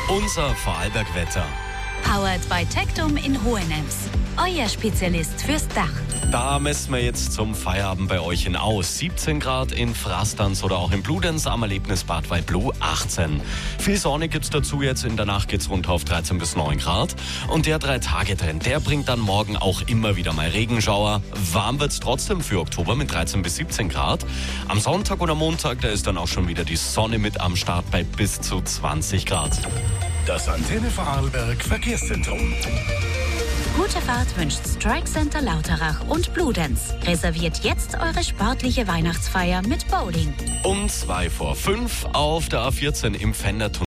Unser Vorarlberg-Wetter. Powered by Tectum in Hohenems. Euer Spezialist fürs Dach. Da messen wir jetzt zum Feierabend bei euch in Aus. 17 Grad in Frastanz oder auch in Bludenz, am Erlebnisbad Waldblue 18. Viel Sonne gibt's dazu jetzt, in der Nacht geht's runter auf 13 bis 9 Grad. Und der 3-Tage-Trend, der bringt dann morgen auch immer wieder mal Regenschauer. Warm wird's trotzdem für Oktober mit 13 bis 17 Grad. Am Sonntag oder Montag, da ist dann auch schon wieder die Sonne mit am Start bei bis zu 20 Grad. Das Antenne Vorarlberg Verkehrszentrum. Gute Fahrt wünscht Strike Center Lauterach und Bludenz. Reserviert jetzt eure sportliche Weihnachtsfeier mit Bowling. Um 5:02 auf der A14 im Fendertunnel